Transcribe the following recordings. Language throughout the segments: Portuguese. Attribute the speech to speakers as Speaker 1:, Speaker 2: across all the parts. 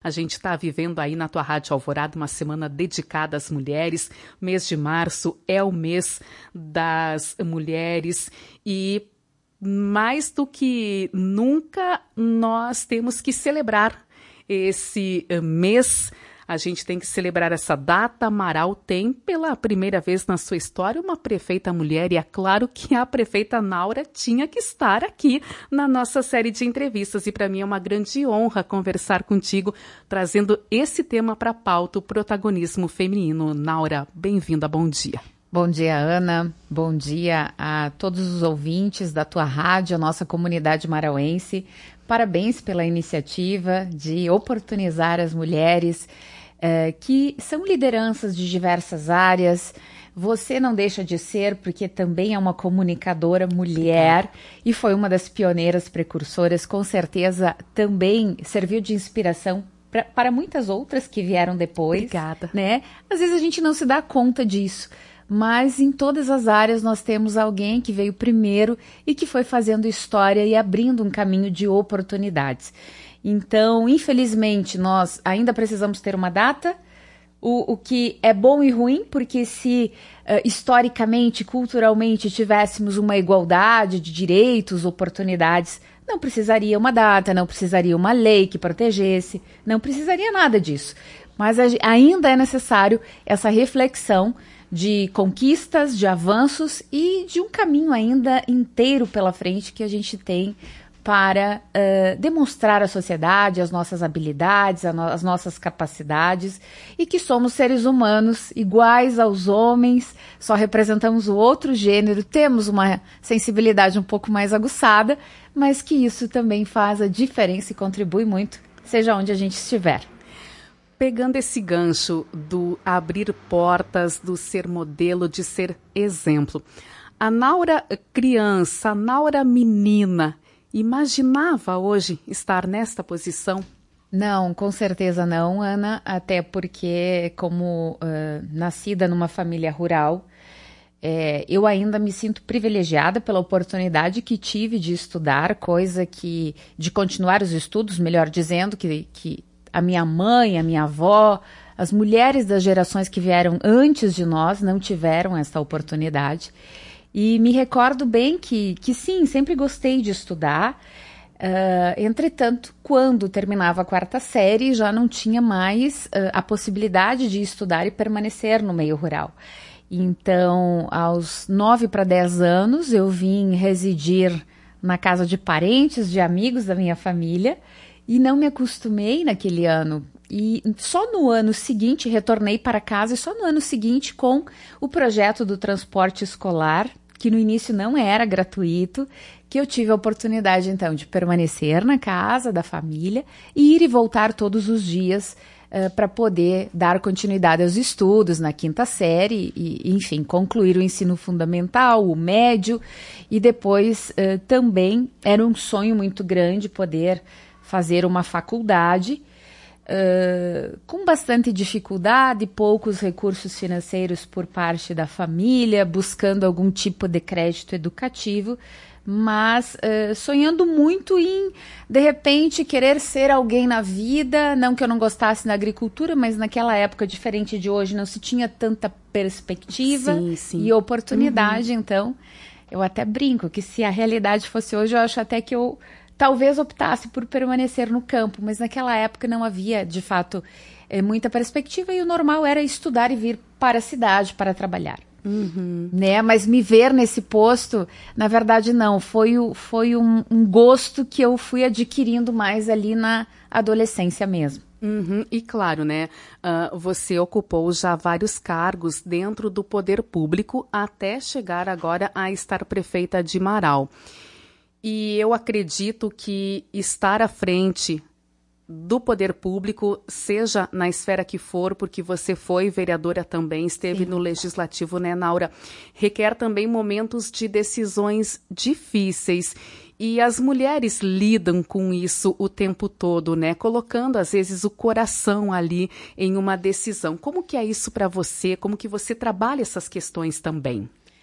Speaker 1: A gente está vivendo aí na tua Rádio Alvorada uma semana dedicada às mulheres. O mês de março é o mês das mulheres e mais do que nunca nós temos que celebrar esse mês. A gente tem que celebrar essa data. Marau tem, pela primeira vez na sua história, uma prefeita mulher. E é claro que a prefeita Naura tinha que estar aqui na nossa série de entrevistas. E para mim é uma grande honra conversar contigo, trazendo esse tema para a pauta, o protagonismo feminino. Naura, bem-vinda, bom dia.
Speaker 2: Bom dia, Ana. Bom dia a todos os ouvintes da tua rádio, a nossa comunidade marauense. Parabéns pela iniciativa de oportunizar as mulheres que são lideranças de diversas áreas. Você não deixa de ser, porque também é uma comunicadora mulher e foi uma das pioneiras precursoras. Com certeza também serviu de inspiração para muitas outras que vieram depois.
Speaker 1: Obrigada.
Speaker 2: Né? Às vezes a gente não se dá conta disso. Mas em todas as áreas nós temos alguém que veio primeiro e que foi fazendo história e abrindo um caminho de oportunidades. Então, infelizmente, nós ainda precisamos ter uma data, o que é bom e ruim, porque se historicamente, culturalmente tivéssemos uma igualdade de direitos, oportunidades, não precisaria uma data, não precisaria uma lei que protegesse, não precisaria nada disso. Mas ainda é necessário essa reflexão de conquistas, de avanços e de um caminho ainda inteiro pela frente que a gente tem para demonstrar à sociedade as nossas habilidades, as nossas capacidades e que somos seres humanos iguais aos homens, só representamos o outro gênero, temos uma sensibilidade um pouco mais aguçada, mas que isso também faz a diferença e contribui muito, seja onde a gente estiver.
Speaker 1: Pegando esse gancho do abrir portas, do ser modelo, de ser exemplo, a Naura criança, a Naura menina, imaginava hoje estar nesta posição?
Speaker 2: Não, com certeza não, Ana, até porque como nascida numa família rural, eu ainda me sinto privilegiada pela oportunidade que tive de estudar, de continuar os estudos, melhor dizendo, que a minha mãe, a minha avó, as mulheres das gerações que vieram antes de nós não tiveram essa oportunidade. E me recordo bem que sim, sempre gostei de estudar. Entretanto, quando terminava a quarta série, já não tinha mais a possibilidade de estudar e permanecer no meio rural. Então, aos 9 para 10 anos, eu vim residir na casa de parentes, de amigos da minha família, e não me acostumei naquele ano. E só no ano seguinte, retornei para casa, e só no ano seguinte, com o projeto do transporte escolar, que no início não era gratuito, que eu tive a oportunidade, então, de permanecer na casa da família e ir e voltar todos os dias para poder dar continuidade aos estudos na quinta série e, enfim, concluir o ensino fundamental, o médio, e depois também era um sonho muito grande poder fazer uma faculdade, com bastante dificuldade, poucos recursos financeiros por parte da família, buscando algum tipo de crédito educativo, mas sonhando muito em, de repente, querer ser alguém na vida. Não que eu não gostasse da agricultura, mas naquela época, diferente de hoje, não se tinha tanta perspectiva e oportunidade. Então, eu até brinco que se a realidade fosse hoje, eu acho até que eu talvez optasse por permanecer no campo, mas naquela época não havia, de fato, muita perspectiva e o normal era estudar e vir para a cidade para trabalhar. Né? Mas me ver nesse posto, na verdade não, foi um gosto que eu fui adquirindo mais ali na adolescência mesmo.
Speaker 1: E claro, né, você ocupou já vários cargos dentro do poder público até chegar agora a estar prefeita de Marau. E eu acredito que estar à frente do poder público, seja na esfera que for, porque você foi vereadora também, esteve no Legislativo, né, Naura, requer também momentos de decisões difíceis. E as mulheres lidam com isso o tempo todo, né? Colocando, às vezes, o coração ali em uma decisão. Como que é isso para você? Como que você trabalha essas questões também?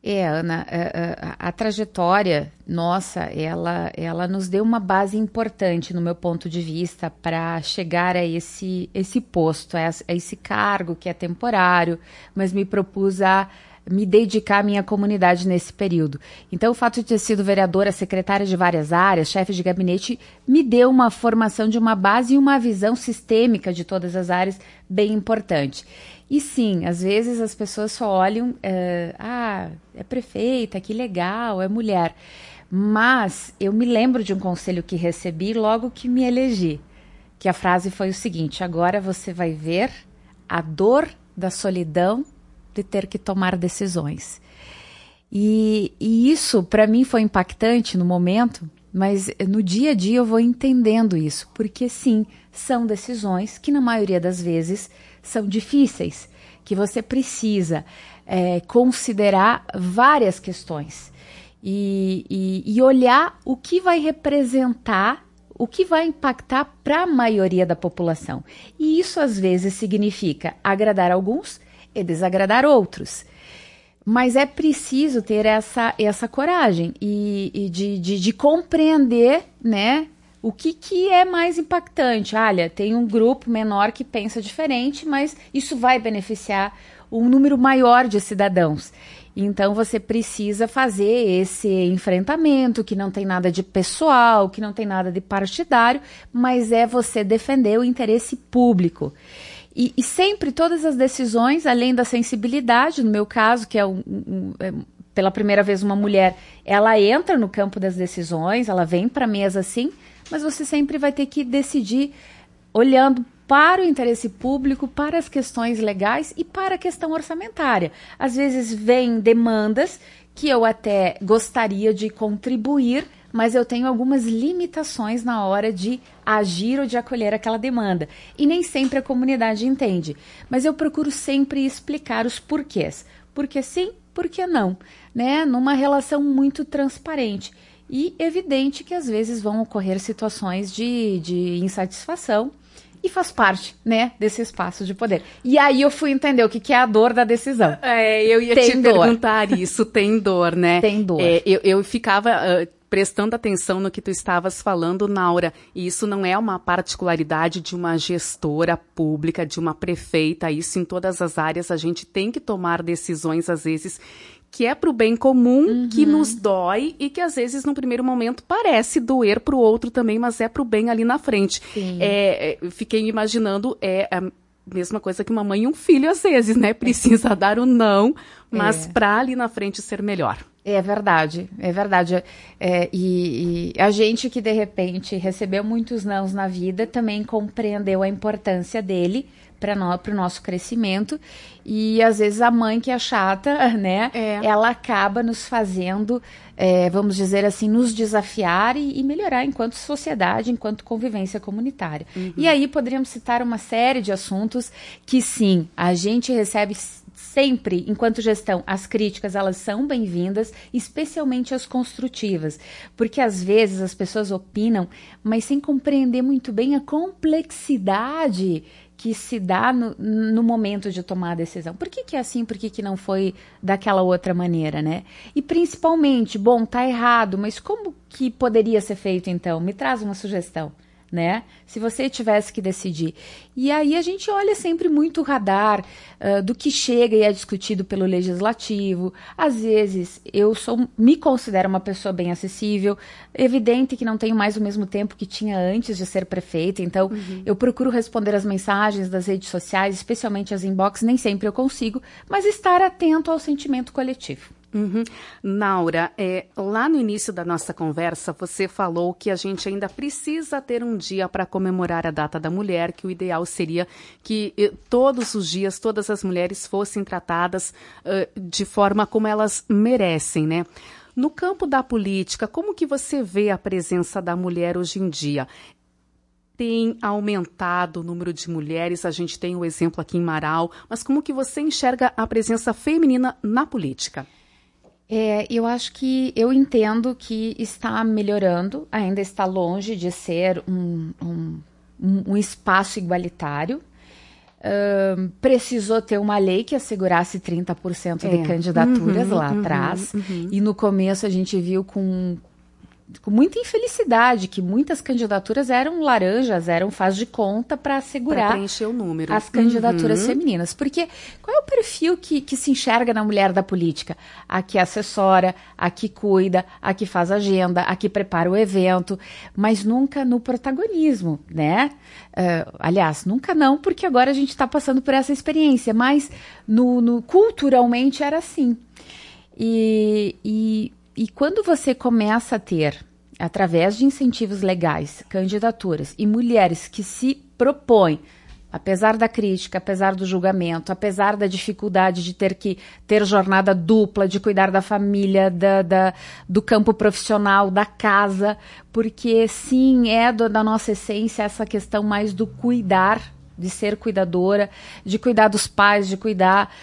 Speaker 2: Ana, a trajetória nossa, ela nos deu uma base importante, no meu ponto de vista, para chegar a esse posto, a esse cargo que é temporário, mas me propus a me dedicar à minha comunidade nesse período. Então, o fato de ter sido vereadora, secretária de várias áreas, chefe de gabinete, me deu uma formação de uma base e uma visão sistêmica de todas as áreas bem importante. E sim, às vezes as pessoas só olham, é prefeita, que legal, é mulher. Mas eu me lembro de um conselho que recebi logo que me elegi, que a frase foi o seguinte: agora você vai ver a dor da solidão de ter que tomar decisões. E isso, para mim, foi impactante no momento, mas no dia a dia eu vou entendendo isso, porque sim, são decisões que na maioria das vezes são difíceis, que você precisa considerar várias questões e olhar o que vai representar, o que vai impactar para a maioria da população. E isso às vezes significa agradar alguns e desagradar outros. Mas é preciso ter essa coragem e de compreender, né, o que é mais impactante. Olha, tem um grupo menor que pensa diferente, mas isso vai beneficiar um número maior de cidadãos. Então, você precisa fazer esse enfrentamento, que não tem nada de pessoal, que não tem nada de partidário, mas é você defender o interesse público. E sempre todas as decisões, além da sensibilidade, no meu caso, que é pela primeira vez uma mulher, ela entra no campo das decisões, ela vem para a mesa assim, mas você sempre vai ter que decidir olhando para o interesse público, para as questões legais e para a questão orçamentária. Às vezes vêm demandas que eu até gostaria de contribuir, mas eu tenho algumas limitações na hora de agir ou de acolher aquela demanda. E nem sempre a comunidade entende. Mas eu procuro sempre explicar os porquês. Por que sim, por que não? Né? Numa relação muito transparente. E evidente que às vezes vão ocorrer situações de insatisfação. E faz parte, né, desse espaço de poder. E aí eu fui entender o que é a dor da decisão.
Speaker 1: Eu ia te perguntar isso, tem dor, né?
Speaker 2: Tem dor.
Speaker 1: Eu ficava prestando atenção no que tu estavas falando, Naura, e isso não é uma particularidade de uma gestora pública, de uma prefeita, isso em todas as áreas, a gente tem que tomar decisões, às vezes, que é para o bem comum, que nos dói e que às vezes no primeiro momento parece doer para o outro também, mas é para o bem ali na frente. Fiquei me imaginando, a mesma coisa que uma mãe e um filho às vezes, né? Precisa dar o não, mas para ali na frente ser melhor.
Speaker 2: É verdade, é verdade. E a gente que de repente recebeu muitos nãos na vida também compreendeu a importância dele para o nosso crescimento, e às vezes a mãe que é chata, né, ela acaba nos fazendo, vamos dizer assim, nos desafiar e melhorar enquanto sociedade, enquanto convivência comunitária. E aí poderíamos citar uma série de assuntos que sim, a gente recebe sempre, enquanto gestão, as críticas, elas são bem-vindas, especialmente as construtivas, porque às vezes as pessoas opinam, mas sem compreender muito bem a complexidade que se dá no momento de tomar a decisão. Por que é assim? Por que não foi daquela outra maneira, né? E principalmente, bom, tá errado, mas como que poderia ser feito então? Me traz uma sugestão, né? Se você tivesse que decidir. E aí a gente olha sempre muito o radar do que chega e é discutido pelo legislativo. Às vezes eu me considero uma pessoa bem acessível, evidente que não tenho mais o mesmo tempo que tinha antes de ser prefeita, então eu procuro responder as mensagens das redes sociais, especialmente as inbox, nem sempre eu consigo, mas estar atento ao sentimento coletivo.
Speaker 1: Naura, lá no início da nossa conversa, você falou que a gente ainda precisa ter um dia para comemorar a data da mulher, que o ideal seria que todos os dias, todas as mulheres fossem tratadas de forma como elas merecem, né? No campo da política, como que você vê a presença da mulher hoje em dia? Tem aumentado o número de mulheres, a gente tem o exemplo aqui em Marau, mas como que você enxerga a presença feminina na política?
Speaker 2: Eu acho que eu entendo que está melhorando, ainda está longe de ser um espaço igualitário, precisou ter uma lei que assegurasse 30% de candidaturas lá atrás. E no começo a gente viu com muita infelicidade que muitas candidaturas eram laranjas, eram faz de conta para assegurar
Speaker 1: pra preencher o número.
Speaker 2: As candidaturas femininas. Porque qual é o perfil que se enxerga na mulher da política? A que assessora, a que cuida, a que faz agenda, a que prepara o evento, mas nunca no protagonismo, né? Aliás, nunca não, porque agora a gente está passando por essa experiência, mas culturalmente era assim. E quando você começa a ter, através de incentivos legais, candidaturas e mulheres que se propõem, apesar da crítica, apesar do julgamento, apesar da dificuldade de ter que ter jornada dupla, de cuidar da família, do campo profissional, da casa, porque sim, da nossa essência essa questão mais do cuidar, de ser cuidadora, de cuidar dos pais, de cuidar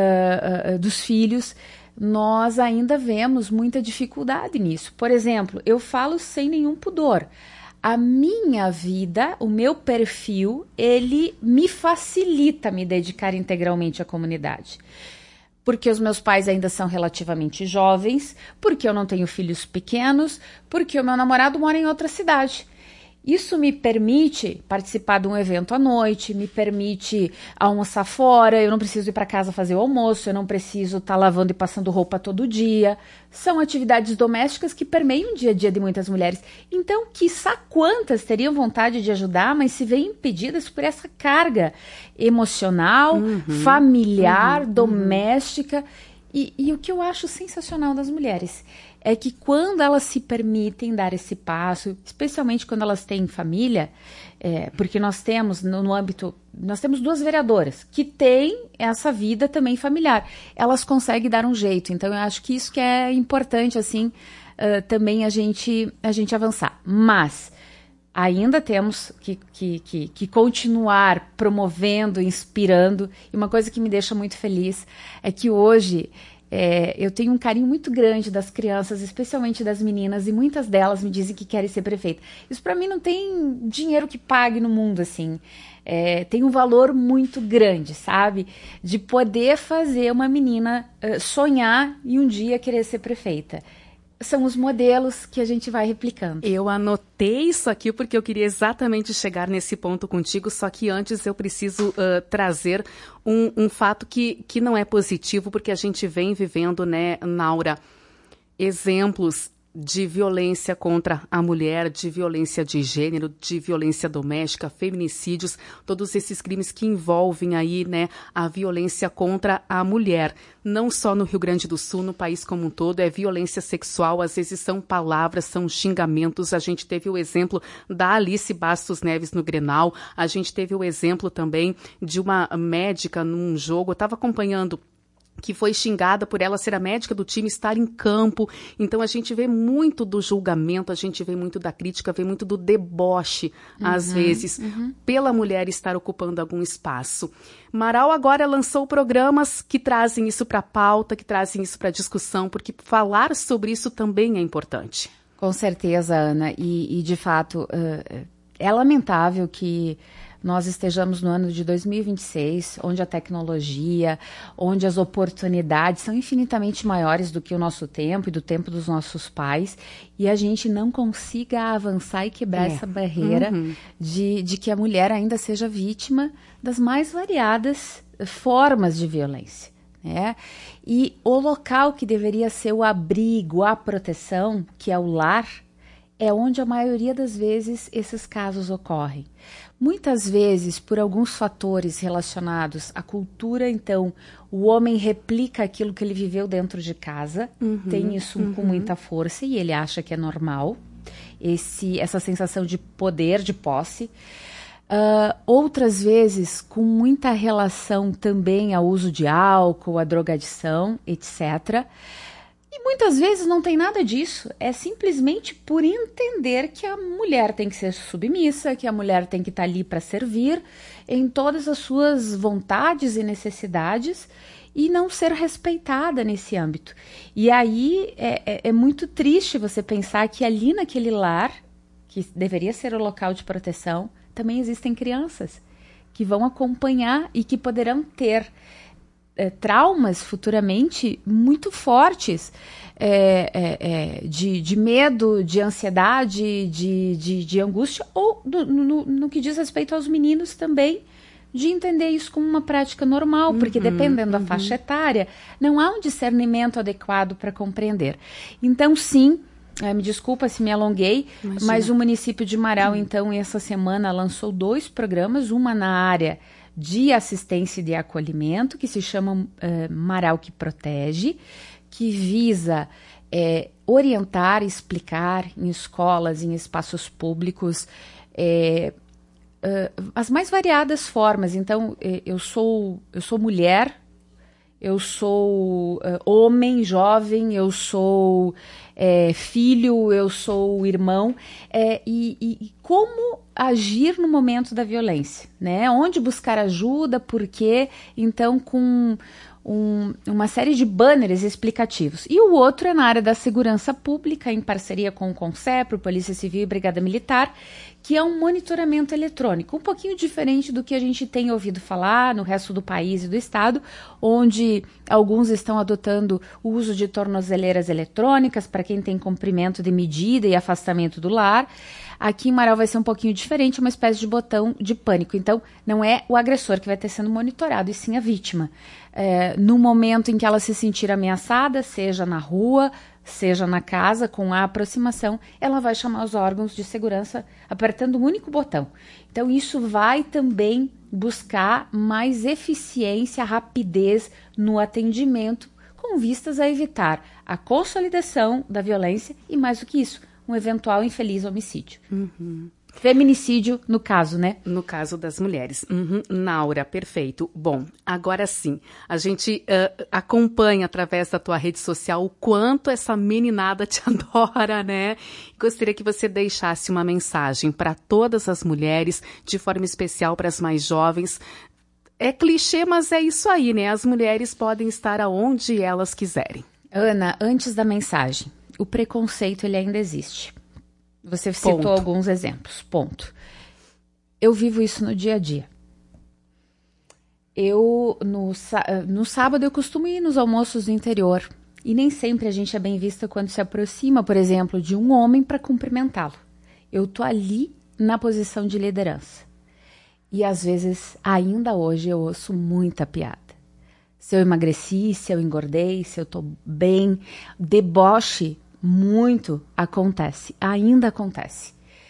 Speaker 2: dos filhos. Nós ainda vemos muita dificuldade nisso. Por exemplo, eu falo sem nenhum pudor. A minha vida, o meu perfil, ele me facilita me dedicar integralmente à comunidade. Porque os meus pais ainda são relativamente jovens, porque eu não tenho filhos pequenos, porque o meu namorado mora em outra cidade. Isso me permite participar de um evento à noite, me permite almoçar fora, eu não preciso ir para casa fazer o almoço, eu não preciso estar lavando e passando roupa todo dia. São atividades domésticas que permeiam o dia a dia de muitas mulheres. Então, quiçá quantas teriam vontade de ajudar, mas se veem impedidas por essa carga emocional, familiar, doméstica. E o que eu acho sensacional das mulheres é que quando elas se permitem dar esse passo, especialmente quando elas têm família, porque nós temos no âmbito, nós temos 2 vereadoras que têm essa vida também familiar, elas conseguem dar um jeito. Então eu acho que isso que é importante assim, também a gente avançar. Mas ainda temos que continuar promovendo, inspirando. E uma coisa que me deixa muito feliz é que hoje eu tenho um carinho muito grande das crianças, especialmente das meninas, e muitas delas me dizem que querem ser prefeita. Isso para mim não tem dinheiro que pague no mundo, assim. Tem um valor muito grande, sabe? De poder fazer uma menina sonhar e um dia querer ser prefeita. São os modelos que a gente vai replicando.
Speaker 1: Eu anotei isso aqui porque eu queria exatamente chegar nesse ponto contigo, só que antes eu preciso trazer um fato que não é positivo, porque a gente vem vivendo, né, Naura, exemplos de violência contra a mulher, de violência de gênero, de violência doméstica, feminicídios, todos esses crimes que envolvem aí, né, a violência contra a mulher. Não só no Rio Grande do Sul, no país como um todo, é violência sexual, às vezes são palavras, são xingamentos. A gente teve o exemplo da Alice Bastos Neves no Grenal, a gente teve o exemplo também de uma médica num jogo, eu estava acompanhando, que foi xingada por ela ser a médica do time, estar em campo. Então a gente vê muito do julgamento, a gente vê muito da crítica, vê muito do deboche, às vezes, pela mulher estar ocupando algum espaço. Marau agora lançou programas que trazem isso para a pauta, que trazem isso para a discussão, porque falar sobre isso também é importante.
Speaker 2: Com certeza, Ana, e de fato é lamentável que nós estejamos no ano de 2026, onde a tecnologia, onde as oportunidades são infinitamente maiores do que o nosso tempo e do tempo dos nossos pais, e a gente não consiga avançar e quebrar essa barreira de que a mulher ainda seja vítima das mais variadas formas de violência. E o local que deveria ser o abrigo, a proteção, que é o lar, é onde a maioria das vezes esses casos ocorrem. Muitas vezes, por alguns fatores relacionados à cultura, então, o homem replica aquilo que ele viveu dentro de casa, tem isso com muita força e ele acha que é normal, essa sensação de poder, de posse. Outras vezes, com muita relação também ao uso de álcool, à drogadição, etc., e muitas vezes não tem nada disso, é simplesmente por entender que a mulher tem que ser submissa, que a mulher tem que estar ali para servir em todas as suas vontades e necessidades e não ser respeitada nesse âmbito. E aí é muito triste você pensar que ali naquele lar, que deveria ser o local de proteção, também existem crianças que vão acompanhar e que poderão ter traumas futuramente muito fortes, de medo, de ansiedade, de angústia, ou no que diz respeito aos meninos também, de entender isso como uma prática normal, porque dependendo da faixa etária, não há um discernimento adequado para compreender. Então, sim, me desculpa se me alonguei, imagina, mas o município de Marau, então, essa semana lançou 2 programas, uma na área de assistência e de acolhimento, que se chama Marau que Protege, que visa orientar, explicar em escolas, em espaços públicos, as mais variadas formas. Então, eu sou mulher, eu sou homem, jovem, eu sou filho, eu sou irmão, e como agir no momento da violência, né? Onde buscar ajuda, por quê? Então, com uma série de banners explicativos. E o outro é na área da segurança pública, em parceria com o CONSEPRO, Polícia Civil e Brigada Militar, que é um monitoramento eletrônico, um pouquinho diferente do que a gente tem ouvido falar no resto do país e do estado, onde alguns estão adotando o uso de tornozeleiras eletrônicas para quem tem cumprimento de medida e afastamento do lar. Aqui em Marau vai ser um pouquinho diferente, uma espécie de botão de pânico. Então, não é o agressor que vai estar sendo monitorado, e sim a vítima. No momento em que ela se sentir ameaçada, seja na rua, seja na casa, com a aproximação, ela vai chamar os órgãos de segurança apertando um único botão. Então, isso vai também buscar mais eficiência, rapidez no atendimento, com vistas a evitar a consolidação da violência e, mais do que isso, um eventual infeliz homicídio. Feminicídio, no caso, né?
Speaker 1: No caso das mulheres. Naura, perfeito. Bom, agora sim, a gente acompanha através da tua rede social o quanto essa meninada te adora, né? Gostaria que você deixasse uma mensagem para todas as mulheres, de forma especial para as mais jovens. É clichê, mas é isso aí, né? As mulheres podem estar aonde elas quiserem.
Speaker 2: Ana, antes da mensagem, o preconceito ele ainda existe. Você citou alguns exemplos, ponto. Eu vivo isso no dia a dia. No sábado, eu costumo ir nos almoços do interior. E nem sempre a gente é bem vista quando se aproxima, por exemplo, de um homem para cumprimentá-lo. Eu tô ali na posição de liderança. E às vezes, ainda hoje, eu ouço muita piada. Se eu emagreci, se eu engordei, se eu tô bem, deboche muito acontece, ainda acontece.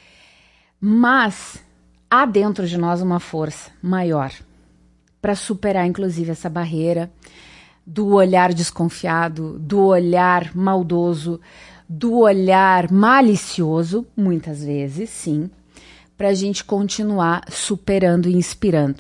Speaker 2: Mas há dentro de nós uma força maior para superar, inclusive, essa barreira do olhar desconfiado, do olhar maldoso, do olhar malicioso, muitas vezes, sim, para a gente continuar superando e inspirando.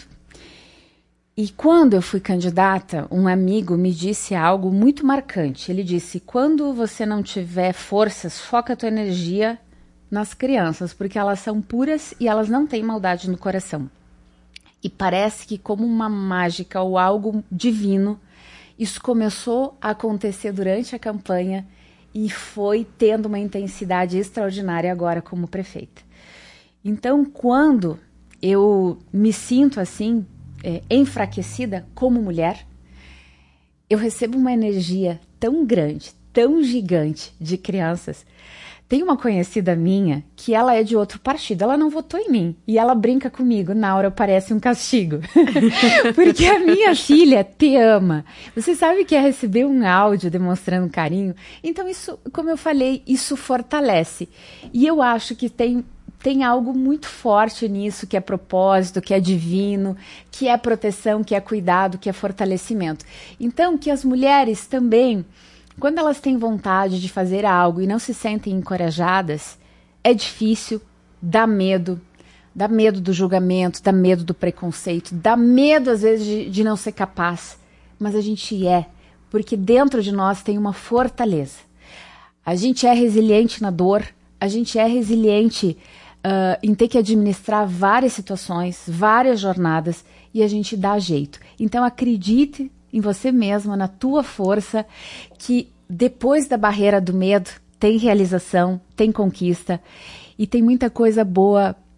Speaker 2: E quando eu fui candidata, um amigo me disse algo muito marcante. Ele disse, quando você não tiver forças, foca a tua energia nas crianças, porque elas são puras e elas não têm maldade no coração. E parece que como uma mágica ou algo divino, isso começou a acontecer durante a campanha e foi tendo uma intensidade extraordinária agora como prefeita. Então, quando eu me sinto assim, enfraquecida como mulher, eu recebo uma energia tão grande, tão gigante de crianças. Tem uma conhecida minha que ela é de outro partido, ela não votou em mim e ela brinca comigo, Naura, parece um castigo, porque a minha filha te ama. Você sabe que é receber um áudio demonstrando carinho? Então isso, como eu falei, isso fortalece. E eu acho que tem algo muito forte nisso, que é propósito, que é divino, que é proteção, que é cuidado, que é fortalecimento. Então, que as mulheres também, quando elas têm vontade de fazer algo e não se sentem encorajadas, é difícil, dá medo do julgamento, dá medo do preconceito, dá medo às vezes de não ser capaz, mas a gente porque dentro de nós tem uma fortaleza. A gente é resiliente na dor, a gente é resiliente em ter que administrar várias situações, várias jornadas, e a gente dá jeito. Então acredite em você mesma, na tua força, que depois da barreira do medo tem realização, tem conquista, e tem muita coisa boa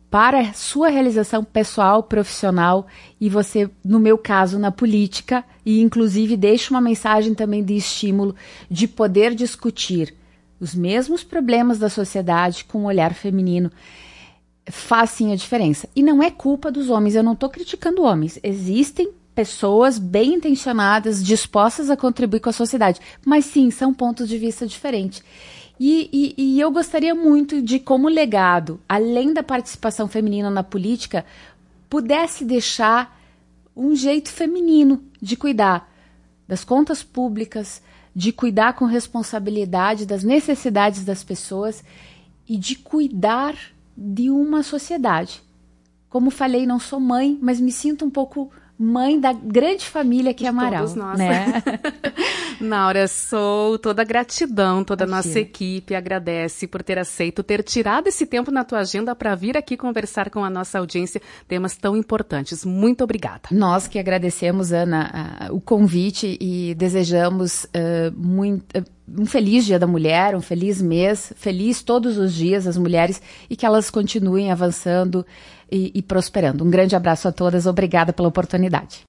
Speaker 2: para a sua realização pessoal, profissional e você, no meu caso, na política, e inclusive deixo uma mensagem também de estímulo de poder discutir os mesmos problemas da sociedade com um olhar feminino, faz sim a diferença. E não é culpa dos homens, eu não estou criticando homens, existem pessoas bem intencionadas, dispostas a contribuir com a sociedade, mas sim, são pontos de vista diferentes. E eu gostaria muito de, como legado, além da participação feminina na política, pudesse deixar um jeito feminino de cuidar das contas públicas, de cuidar com responsabilidade das necessidades das pessoas e de cuidar de uma sociedade. Como falei, não sou mãe, mas me sinto um pouco mãe da grande família que é Amaral.
Speaker 1: Todos nós.
Speaker 2: Né?
Speaker 1: Naura, sou toda gratidão, toda a nossa equipe agradece por ter aceito, ter tirado esse tempo na tua agenda para vir aqui conversar com a nossa audiência, temas tão importantes. Muito obrigada.
Speaker 2: Nós que agradecemos, Ana, o convite e desejamos um feliz Dia da Mulher, um feliz mês, feliz todos os dias as mulheres e que elas continuem avançando e prosperando. Um grande abraço a todas, obrigada pela oportunidade.